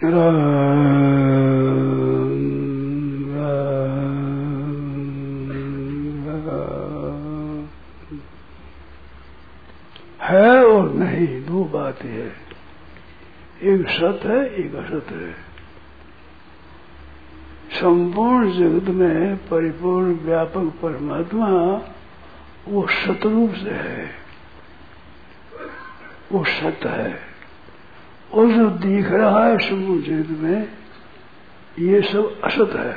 राम है और नहीं, दो बातें है। एक सत है, एक असत है। संपूर्ण जगत में परिपूर्ण व्यापक परमात्मा वो सतरूप से है, वो सत है। और जो दिख रहा है संपूर्ण जगत में, ये सब असत है।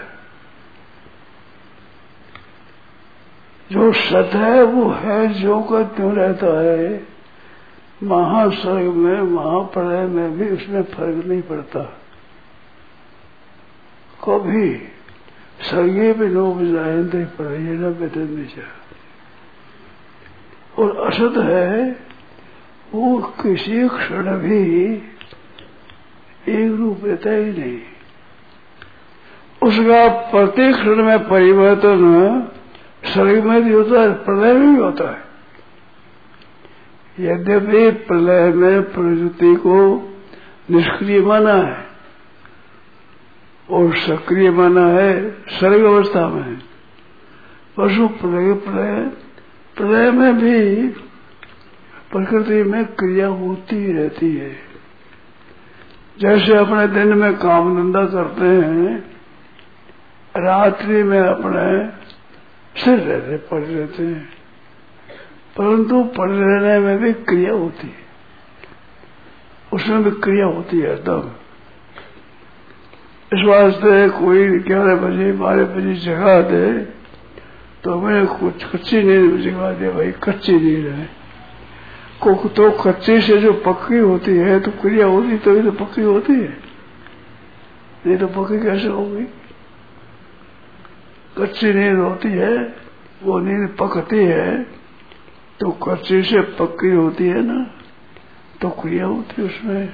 जो सत है वो है जो का त्यों रहता है। महासर्ग में, महाप्रलय में भी उसमें फर्क नहीं पड़ता। कभी सर्गे पे लोग जायंते पड़े न बेहतर नीचा। और असत है वो किसी क्षण भी एक रूप रहता ही नहीं। उसका प्रत्येक क्षण में परिवर्तन सर्ग में भी होता है, प्रलय में भी होता है। यद्यपि प्रलय में प्रकृति को निष्क्रिय माना है और सक्रिय माना है सर्ग अवस्था में, पशु प्रलय में भी प्रकृति में क्रिया होती रहती है। जैसे अपने दिन में काम धंधा करते हैं, रात्रि में अपने सिर रहते पड़े रहते हैं, परंतु पड़े रहने में भी क्रिया होती है, उसमें भी क्रिया होती है एकदम। इस वास्ते कोई 11 बजे 12 बजे जगा दे तो मैं कुछ कच्ची नींद जगा दे, भाई कच्ची नींद है। तो कच्ची से जो पक्की होती है तो क्रिया होती, तभी तो पक्की होती है, नहीं तो पक्की कैसे होगी। कच्ची नींद होती है, वो नींद पकती है तो कच्ची से पक्की होती है ना, तो क्रिया होती है उसमें।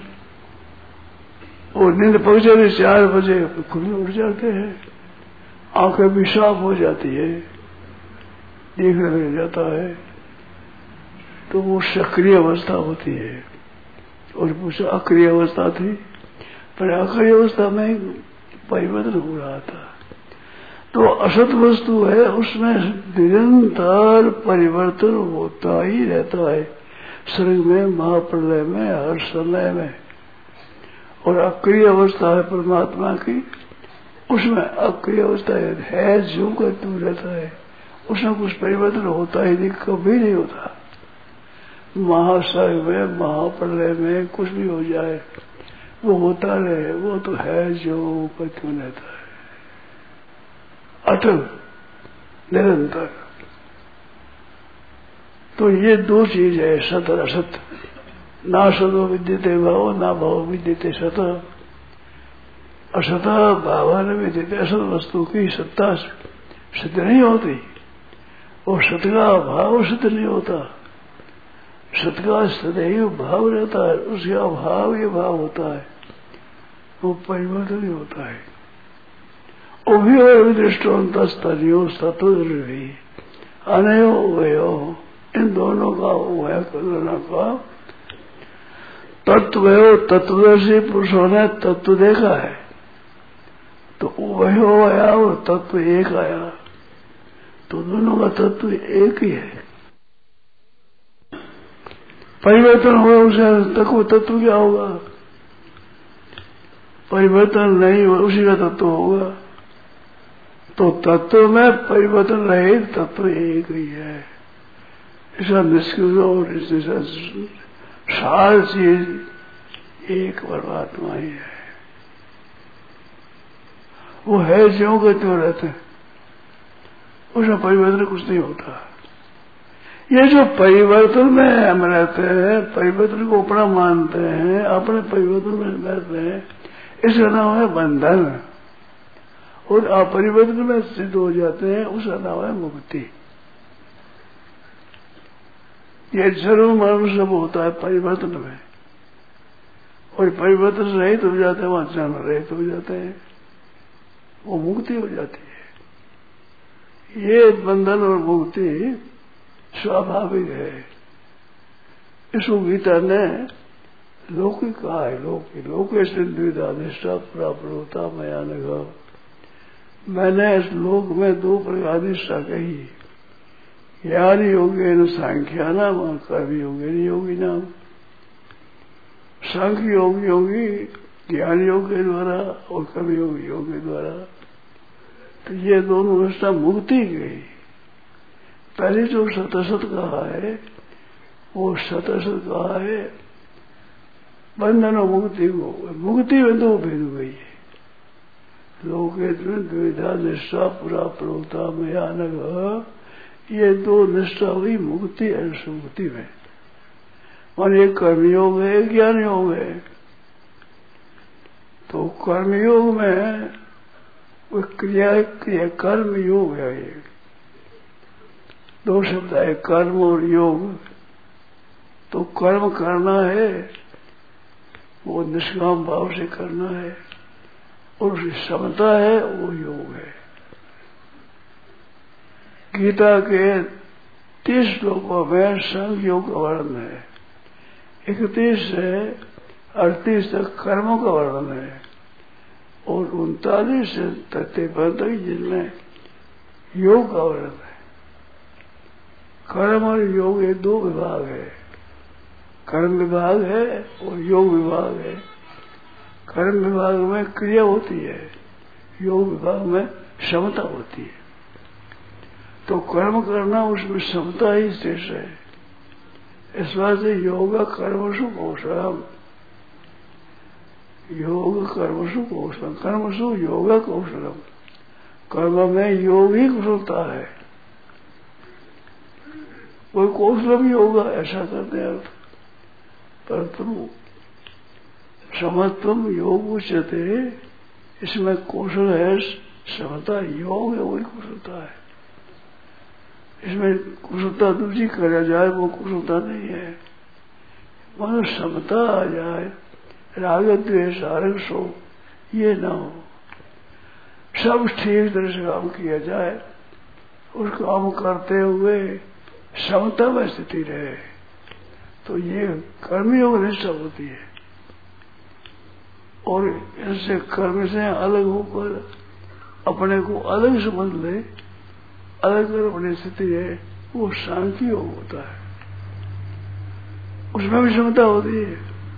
और नींद पक जाती 4 बजे खुले उठ जाते हैं, आंखें भी साफ हो जाती है, देखने लग जाता है, तो वो सक्रिय अवस्था होती है। और वो अक्रिय अवस्था थी, पर अक्रिय अवस्था में परिवर्तन हो रहा था। तो असत वस्तु है, उसमें निरंतर परिवर्तन होता ही रहता है, सर्ग में, महाप्रलय में, हर समय में। और अक्रिय अवस्था है परमात्मा की, उसमें अक्रिय अवस्था है जो का तू रहता है, उसमें कुछ परिवर्तन होता ही नहीं, कभी नहीं होता। महासर्ग में, महाप्रलय में कुछ भी हो जाए, वो होता रहे, वो तो है जो का क्यों रहता है, अटल निरंतर। तो ये दो चीज है, सत और असत। ना सतो विद्यते भाव, ना भाव विद्यते सत। असत भाव न विद्यते, असत वस्तु की सत्ता सिद्ध नहीं होती, और सत का भाव सिद्ध नहीं होता। सत का सदैव भाव रहता है, उसका भाव ये भाव होता है, वो परिवर्तन ही होता है। उभयो दृष्टोन्तस्तनियो सतुर्वी अनयो उभयो, इन दोनों का उभय करना का तत्व तत्वदर्शी पुरुषों ने तत्व देखा है, तो उभयो आया और तत्व एक आया, तो दोनों का तत्व एक ही है। परिवर्तन हुआ उसे तक वो तत्व क्या होगा, परिवर्तन नहीं हुआ उसी का तत्व होगा। तो तत्व में परिवर्तन रहे, तत्व एक ही है। ऐसा निष्कृत और सार चीज एक परमात्मा ही है, वो है ज्यों के त्यों रहते हैं, उसमें परिवर्तन कुछ नहीं होता। ये जो परिवर्तन में हम रहते हैं, परिवर्तन को अपना मानते हैं, अपने परिवर्तन में रहते हैं, इसका नाम है बंधन। और अपरिवर्तन में सिद्ध हो जाते हैं, उसका नाम है मुक्ति। ये जन्म मरण सब होता है परिवर्तन में, और परिवर्तन रहित हो जाते हैं, वहां जन्म रहित हो जाते हैं, वो मुक्ति हो जाती है। ये बंधन और मुक्ति स्वाभाविक है। इसको गीता ने लौकिक कहा है, लौकिक लोकेश द्विधा निष्ठा प्राप्त होता मया नघ। मैंने इस लोक में 2 प्रकार निष्ठा कही, ज्ञान योगे न सांख्या नाम, कर्म योगे न योगी नाम। सांख्य योग योगी ज्ञान योग के द्वारा और कर्म योग के द्वारा। तो ये दोनों निष्ठा मुक्ति गई। पहले जो सतसत कहा है वो सतसत कहा है बंधन और मुक्ति को, मुक्ति में 2 भेद हुई है। लोकेस्मिन् द्विधा निष्ठा पुरा प्रोक्ता मया नघ, ये 2 निष्ठा हुई मुक्ति और सुमुक्ति में। और एक कर्मयोग है, एक ज्ञान योग है। तो कर्मयोग में वो क्रिया कर्म योग है। ये 2 शब्द है, कर्म और योग। तो कर्म करना है वो निष्काम भाव से करना है, और उसकी क्षमता है वो योग है। गीता के 30 श्लोकों में संघ योग का वर्णन है, 31 से 38 तक कर्मों का वर्णन है, और 39 से 53 तक जिनमें योग का वर्णन है। कर्म और योग ये 2 विभाग है, कर्म विभाग है और योग विभाग है। कर्म विभाग में क्रिया होती है, योग विभाग में क्षमता होती है। तो कर्म करना उसमें क्षमता ही शेष है। इस बात से योग कर्मसु कौशलम, योग कर्मसु कौशलम, कर्मसु योग कौशलम। कर्म में योग ही कुशलता है, कोई कौशलम योग ऐसा करते हैं अर्थ। परंतु समत्वम योग उच्यते, इसमें कौशल है, क्षमता योग है, वही कुशलता है। इसमें कुशलता दूसरी करा जाए वो कुशलता नहीं है। मगर क्षमता आ जाए, राग द्वेष आरग सो ये ना हो, सब ठीक तरह से काम किया जाए, उस काम करते हुए क्षमता में स्थिति रहे, तो ये कर्मयोग निष्ठा होती है। और इससे कर्म से अलग होकर अपने को अलग समझ ले, अलग कर अपनी स्थिति है, वो शांति योग होता है। उसमें भी क्षमता होती है,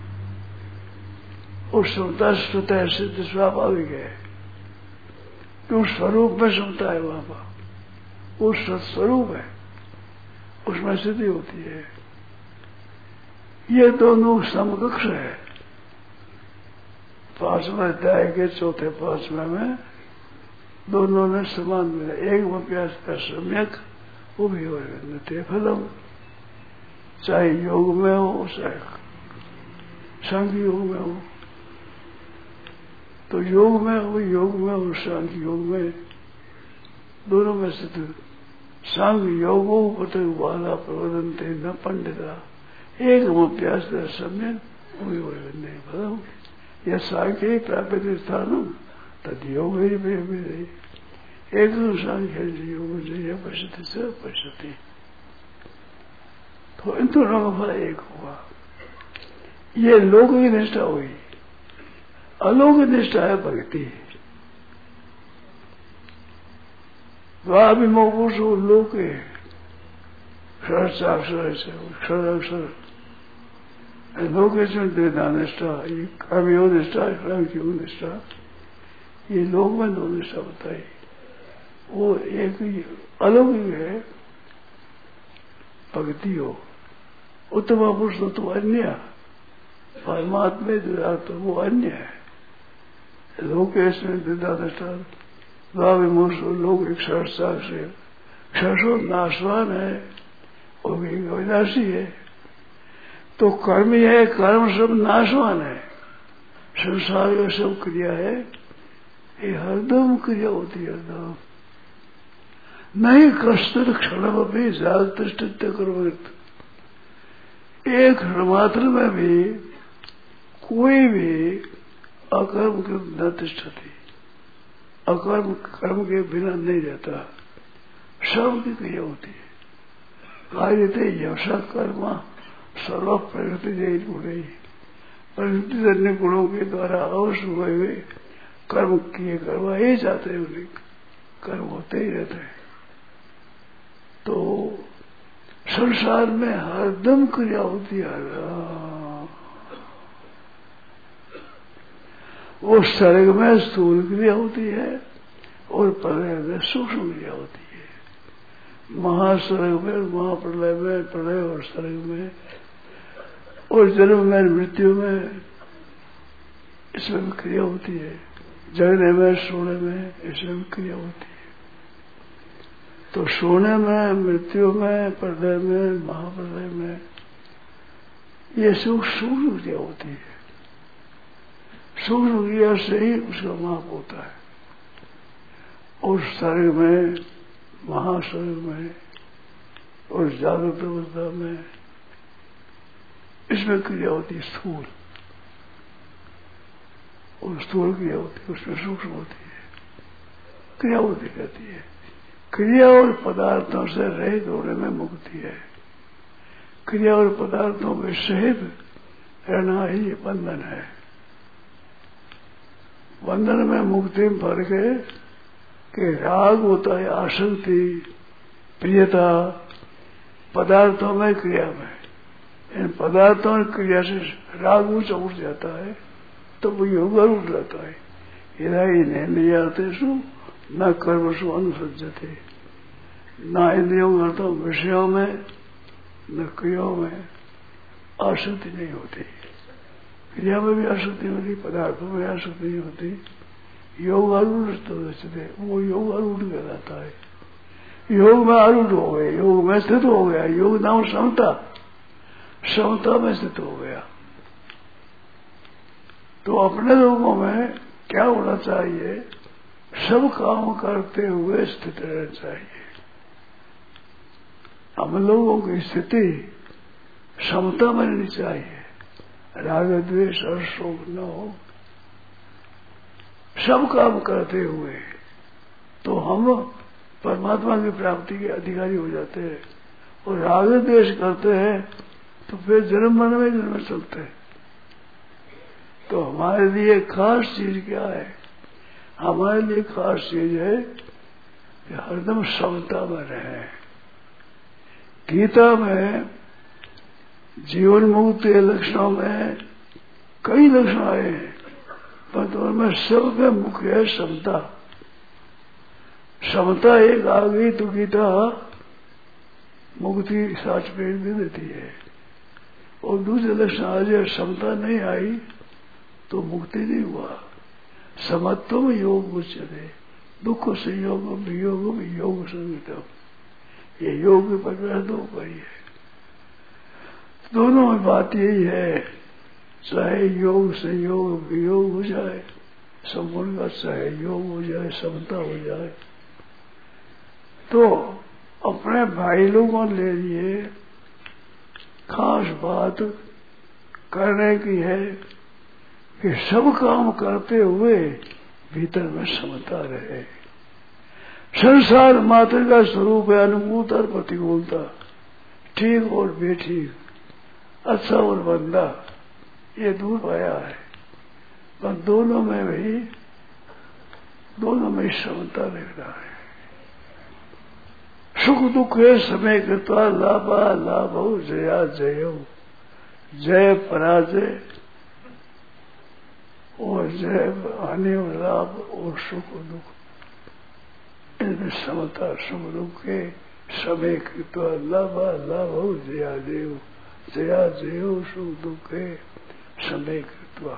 उस क्षमता स्वतः सिद्ध स्वाभाविक है, क्यों स्वरूप में क्षमता है वहां पर, वो सत्स्वरूप है, उसमें स्थिति होती है। ये दोनों समकक्ष है। 5वें अध्याय के 4थे 5वें में दोनों ने समान मिला, एक अभ्यास का सम्यक वो भी हो फलम, चाहे योग में हो चाहे सांख्य योग में हो। तो योग में और सांख्य योग में दोनों में स्थित। सांख्य योगो पतक वाला प्रवदनते न पंडिता, एक अभ्यास का सम्यक वो भी हो फलम। यह सांख्य प्राप्त स्थानम तद योग एक सांख्य योग से पश्यति। तो इन दोनों का फल एक हुआ। ये लौकिक निष्ठा हुई, अलौकिक निष्ठा है भक्ति। द्वाभिमुखो लोके क्षराक्षर लोकेश द्विधा निष्ठा, ये कर्मयोग निष्ठा, कर्मयोग निष्ठा, ये लोक में 2 निष्ठा बताई। वो एक अलौकिक है भक्ति हो, उत्तम पुरुष तो अन्य, परमात्मा द्विधा तो वो अन्य है। लोकेश में द्विधा निष्ठा, द्वाभिमुखो लोक क्षरसाक्षर, क्षरसो नाशवान है और भी विनाशी है। तो कर्म है, कर्म सब नाशवान है, संसार में सब क्रिया है, ये हरदम क्रिया होती है, हरदम नहीं। कष्ट क्षण भी जागृत कर्मकृत, एक क्षण मात्र में भी कोई भी अकर्म न तिष्ठति, अकर्म कर्म के बिना नहीं रहता, सब की क्रिया होती है। कार्यते यशा कर्म सर्व प्रकृति गुणे, पर गुणों के द्वारा अवश्य हुए कर्म किए करवाए जाते हैं, उन्हें कर्म होते ही रहते हैं। तो संसार में हरदम क्रिया होती है। वो सर्ग में स्थूल क्रिया होती है और प्रलय में सूक्ष्म क्रिया होती है। महासर्ग में, महाप्रलय में, प्रलय और सर्ग में और जन्म में, मृत्यु में, इसमें भी क्रिया होती है। जगने में, सोने में, इसमें भी क्रिया होती है। तो सोने में, मृत्यु में, प्रलय में, महाप्रलय में ये सूक्ष्म क्रिया होती है। सूक्ष्म क्रिया से ही उसका माप होता है। और सर्ग में, महासर्ग में और जागृत अवस्था में इसमें क्रिया होती है स्थूल, और स्थूल क्रिया होती है, उसमें सूक्ष्म होती है। क्रिया होती रहती है। क्रिया और पदार्थों से रहित होने में मुक्ति है। क्रिया और पदार्थों में सहित रहना ही बंधन है। बंधन में मुक्ति में फर्क है कि राग होता है आसक्ति, प्रियता पदार्थों में, क्रिया में। इन पदार्थों और क्रिया से राग ऊंचा उठ जाता है तो वो योग उठ जाता है। इंद्रियार्थेषु न कर्मसु अनुसज्जते, न इंद्रियों अर्थों विषयों में न क्रियाओं में आसक्ति नहीं होती। क्रिया में भी आसक्ति होती, पदार्थों में आसक्ति नहीं होती। योग आरूढ़, वो योग आरूढ़ कहलाता है। योग में आरूढ़ हो गए, योग में स्थित हो गया। योग नाम समता, समता में स्थित हो गया। तो अपने लोगों में क्या होना चाहिए? सब काम करते हुए स्थित रहना चाहिए। हम लोगों की स्थिति समता में रहनी चाहिए। राग द्वेष और शोक न हो। सब काम करते हुए तो हम परमात्मा की प्राप्ति के अधिकारी हो जाते हैं। और राग द्वेष करते हैं तो फिर जन्म मरण में जन्म चलते हैं। तो हमारे लिए खास चीज क्या है? हमारे लिए खास चीज है कि हरदम समता में रहे। गीता में जीवन मुक्ति के लक्षणों में कई लक्षण आए हैं, पर उनमें सबसे मुख्य है समता। समता एक आ गई तो गीता मुक्ति सर्टिफिकेट भी देती है। और दूसरे लक्षण आ जाए समता नहीं आई तो मुक्ति नहीं हुआ। समत्वम योग उच्यते, दुख संयोग वियोग योग संगीतम। ये योग की परिभाषा दो पाई है। दोनों में बात यही है, चाहे योग संयोग वियोग हो जाए, संपूर्ण का चाहे योग हो जाए, समता हो जाए। तो अपने भाई लोगों ले लिए खास बात करने की है कि सब काम करते हुए भीतर में समता रहे। संसार मात्र का स्वरूप है अनुकूलता और प्रतिकूलता, ठीक और बेठीक, अच्छा और बंदा, ये दूर पाया है। पर दोनों में समता दिखता है। सुख दुख है समय कृत्वा लाभा लाभो जया जयो, जय पराजय और जय हानि और लाभ और सुख दुख, इनमें समता। सुख दुख के समय कृत्वा लाभा लाभो जया जयो, जया जयो सुख दुख के समय कृत्वा।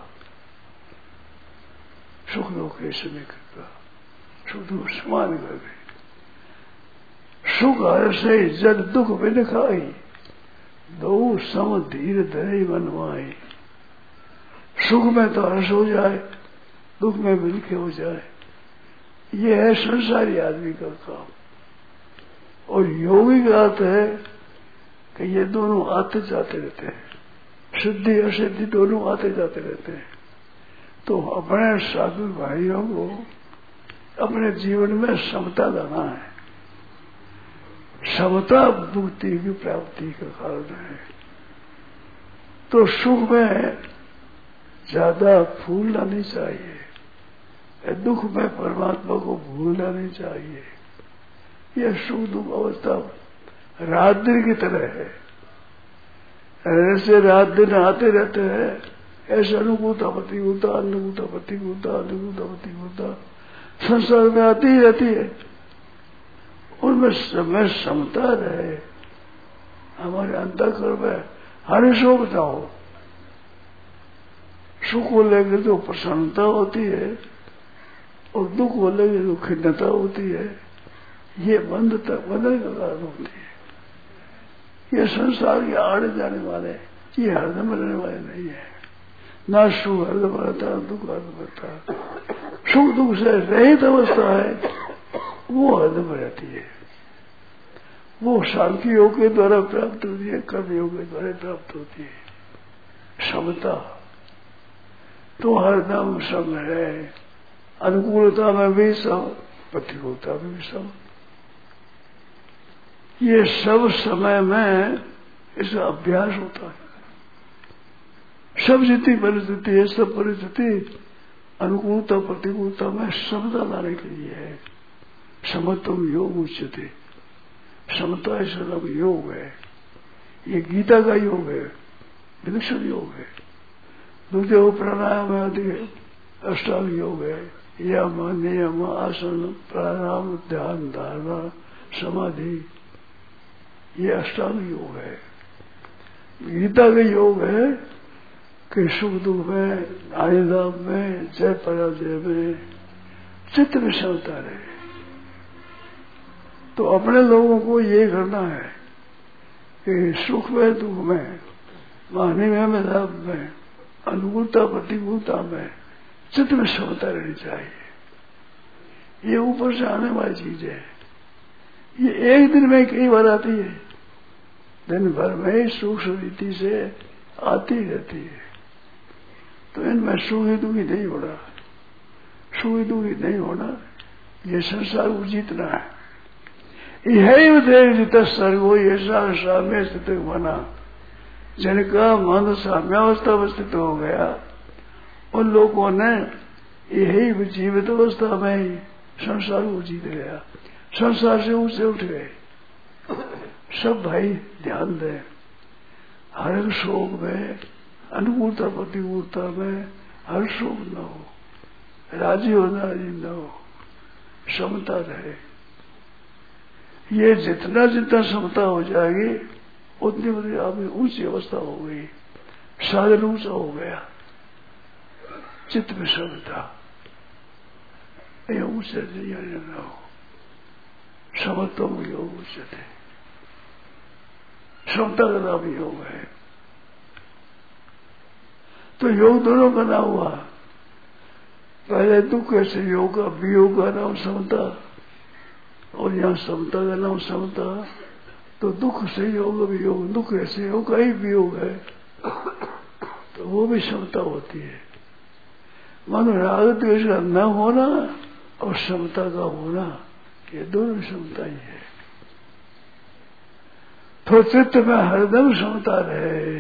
सुख दुख के समय कृत्वा, सुख दुख समान कर गए। सुख हर्ष जद दुख बिन खाई, दो सम धीर धरे बनवाई। सुख में तो हर्ष हो जाए, दुख में बिलखे हो जाए, ये है संसारी आदमी का काम। और योगी का अर्थ है कि ये दोनों आते जाते रहते हैं, सिद्धि असिद्धि दोनों आते जाते रहते हैं। तो अपने साधु भाइयों को अपने जीवन में समता लाना है। समता मुक्ति की प्राप्ति का कारण है। तो सुख में ज्यादा भूलना नहीं चाहिए, दुख में परमात्मा को भूलना नहीं चाहिए। यह सुख दुख अवस्था रात दिन की तरह है, ऐसे रात दिन आते रहते हैं, ऐसे अनुकूलता प्रतिकूलता अनुकूलता प्रतिकूलता अनुकूलता प्रतिकूलता संसार में आती ही रहती है। उनमें समय समता रहे, हमारे अंतःकरण में हर्षोकता हो, सुख को लेकर जो प्रसन्नता होती है और दुख को लेकर जो खिन्नता होती है, ये बंधता बंधन का कारण होती है। ये संसार के आड़े जाने वाले, ये हरदम रहने वाले नहीं है। ना सुख हरदम रहता, दुख हरदम रहता। सुख दुख से रहित अवस्था है, वो हरदम रहती है। वो शांति योग के द्वारा प्राप्त होती है, कर्म योग के द्वारा प्राप्त होती है। समता तो हरदम सम है, अनुकूलता में भी सम, प्रतिकूलता में भी सम। ये सब समय में इसका अभ्यास होता है। सब जितनी परिस्थिति है, सब परिस्थिति अनुकूलता प्रतिकूलता में समता लाने के लिए है। समत्वम योग उच्यते, समता सर्वम योग है। ये गीता का योग है, विलक्षण योग है। दूसरे प्राणायाम आदि अष्टांग योग है, यम नियम आसन प्राणायाम ध्यान धारणा समाधि, ये अष्टांग योग है। गीता का योग है कि सुख दुख में, आनंद में, जय पराजय में चित्त में समता रहे। तो अपने लोगों को ये करना है कि सुख में दुख में, मानी में लाभ में, अनुकूलता प्रतिकूलता में चित्त में समता रहनी चाहिए। ये ऊपर से आने वाली चीज है। ये एक दिन में कई बार आती है, दिन भर में सूक्ष्म रीति से आती रहती है। तो इनमें सुखी दुखी नहीं होना, सुखी दुखी नहीं होना, ये संसार को जीतना है। यही देव जित सर्गो ऐसा साम्य स्थित बना, जिनका मन साम्यावस्था में स्थित हो गया, उन लोगों ने यही जीवित अवस्था में ही संसार को जीत गया, संसार से ऊंचे उठ गए। सब भाई ध्यान दें, हर शोक में, अनुकूलता प्रतिकूलता में हर शोक न हो, राजी हो नाराजी न हो, समता रहे। ये जितना जितना समता हो जाएगी उतनी उतनी आपकी ऊंची अवस्था हो गई, साधन ऊंचा हो गया, चित्त में समता, ये ऊंचे न हो। समत्वम योग उच्यते, समता का नाम योग है। तो योग दोनों का नाम हुआ, पहले दुख ऐसे योग का, वियोग का नाम समता, और यहाँ समता का नाम समता। तो दुख से योग वियोग, दुख ऐसे योग का ही वियोग है, तो वो भी समता होती है। मानो राग द्वेष का न होना और समता का होना, ये दोनों समता ही है। तो चित्त में हरदम समता रहे,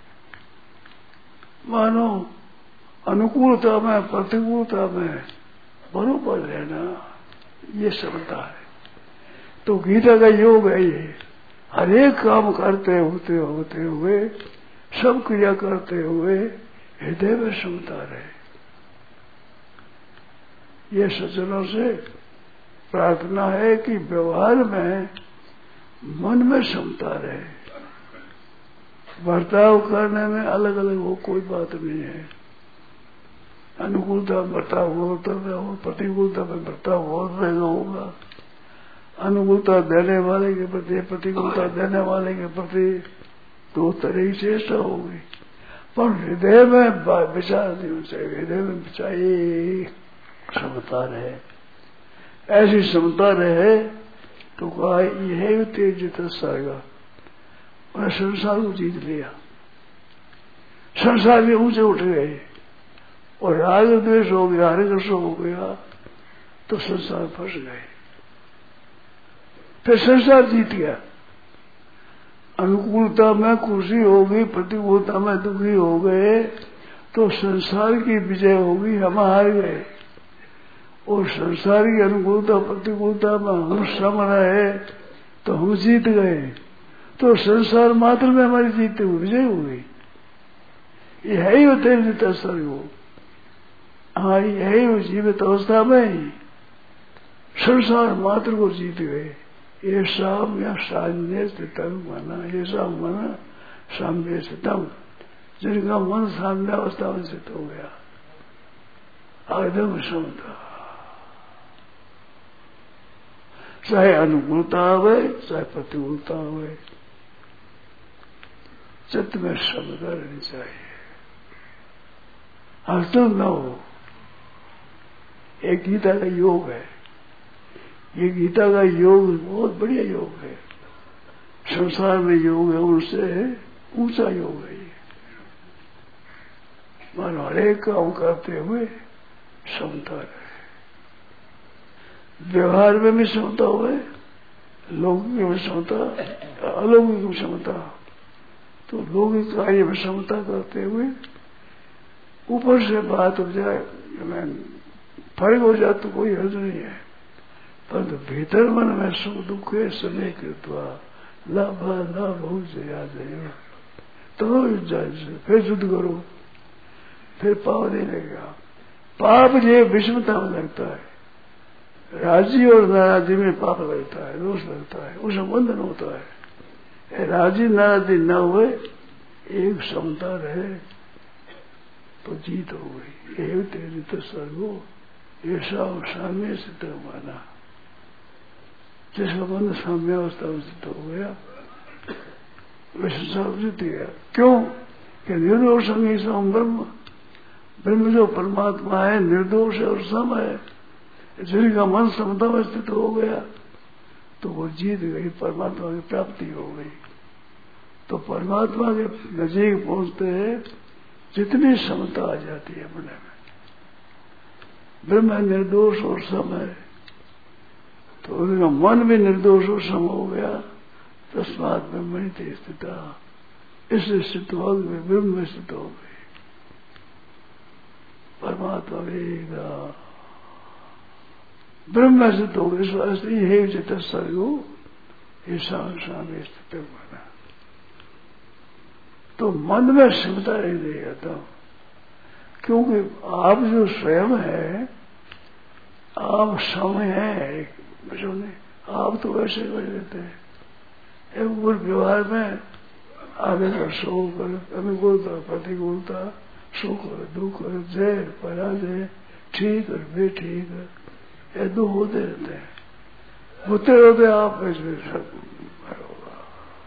मानो अनुकूलता में प्रतिकूलता में बरोबर रहना, ये समता है। तो गीता का योग है ये, हर एक काम करते होते हुए, सब क्रिया करते हुए हृदय में समता रहे। ये सज्जनों से प्रार्थना है कि व्यवहार में मन में समता रहे। बर्ताव करने में अलग अलग हो, कोई बात नहीं है। अनुकूलता बर्ताव होता हो, प्रतिकूलता में बर्ताव होगा। अनुकूलता देने वाले के प्रति, प्रतिकूलता देने वाले के प्रति दो तरह की चेष्टा होगी, पर हृदय में विचार नहीं होना चाहिए। हृदय में चाहिए समता रहे, ऐसी समता रहे तो कहा यह तेज जित साएगा। उन्हें संसार को जीत लिया, संसार के ऊंचे उठ गए और राग द्वेष हो गया, हरिकृष्ण हो गया, तो संसार फंस गए। फिर संसार जीत गया। अनुकूलता में खुशी हो गई, प्रतिकूलता में दुखी हो गए, तो संसार की विजय होगी, हम हार गए। और संसार की अनुकूलता प्रतिकूलता में हम सम रहे तो हम जीत गए। तो संसार मात्र में हमारी जीत विजय हो गई। ये है ही होते नित्य सर्व। हाँ, ये है वो जीवित अवस्था में ही संसार मात्र को जीत गए। ये शाम या सान्य स्थितम माना, ये शाम माना साम्य स्थितम, जिनका मन साम्य अवस्था में स्थित हो गया, एकदम समता। चाहे अनुकूलता आवे चाहे प्रतिकूलता आवे, चित्त में समता रहनी चाहिए, हरदम न हो। एक गीता का योग है, ये गीता का योग बहुत बढ़िया योग है। संसार में योग है उनसे ऊंचा योग है ये। मानो हर एक काम करते हुए समता रहे, व्यवहार में भी समता हुए, लौकिक में समता, अलौकिक में समता। तो लौकिक कार्य में समता करते हुए ऊपर से बात हो जाए, फर्क हो जाए तो कोई हर्ज नहीं है, परंतु भीतर मन में सुख दुख है समय कृत्वा लाभ लाभ हो जया जय, तो फिर शुद्ध करो, फिर पाप नहीं लगेगा। पाप ये विषमता में लगता है, राजी और नाराजी में पाप लगता है, दोष लगता है, उसमें बंधन होता है। राजी नाराजी न हुए, एक समता रहे तो जीत हो गई। ये तेरी तो सर्वो ऐसा साम्य स्थित माना, जिसका मन साम्य अवस्था में स्थित हो गया वैसे सब जीत गया। क्यों कि निर्दोष संगी सम ब्रह्म, ब्रह्म जो परमात्मा है निर्दोष और सम है, जिनका मन समता में स्थित हो गया तो वो जीत गई, परमात्मा की प्राप्ति हो गई। तो परमात्मा के नजीक पहुंचते हैं जितनी समता आ जाती है मन में, ब्रह्म निर्दोष और सम है, तो उनका मन भी निर्दोष और सम हो गया। तस्मात् ब्रह्मणि ते स्थिता, इससे स्थित हो गए, ब्रह्म में स्थित हो गए, परमात्मा वेगा ब्रह्म स्थित हो गए। इस वास्ते हे चित सर्गो ऐसा में स्थित माना। तो मन में क्षमता नहीं देगा तो, क्योंकि आप जो स्वयं है, आप समय है, आप तो वैसे कर देते हैं। एक व्यवहार में आगे का शोक अनुकूलता प्रतिकूलता, सुख और दुख और जय पराजय, ठीक और बेठीक, ये दो होते रहते हैं, होते रहते आप इसमें सब होगा।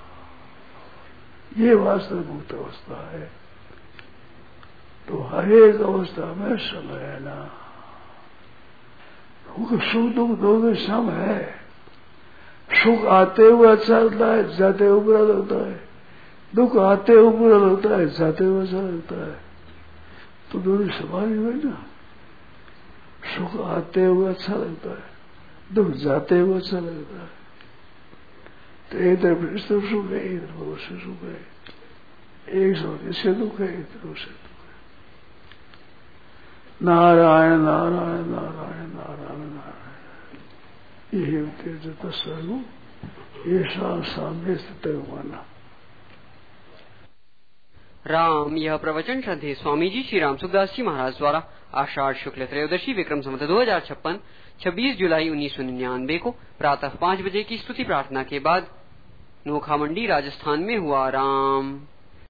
ये वास्तव मुक्त अवस्था है। तो हर एक अवस्था में सम रहना, क्योंकि सुख दुख दोनों सम है। सुख आते हुए अच्छा लगता है, जाते हुए बुरा लगता है, दुख आते हुए बुरा लगता है, जाते हुए अच्छा लगता है, तो दोनों समान ही हुए ना। सुख आते हुए अच्छा लगता है, दुख जाते हुए अच्छा लगता है। तो एक तरफ इस तरफ सुख है, एक तरफ उससे सुख है, एक तरफ इससे दुख है, एक तरफ उससे दुख है। नारायण नारायण नारायण नारायण नारायण, यही तेज सर्व ऐसा साम्य स्थित माना। राम। यह प्रवचन श्रद्धेय स्वामी जी श्री राम सुखदास जी महाराज द्वारा आषाढ़ शुक्ल त्रयोदशी विक्रम संवत 2056 26 जुलाई 1999 को प्रातः 5 बजे की स्तुति प्रार्थना के बाद नोखा मंडी राजस्थान में हुआ। राम।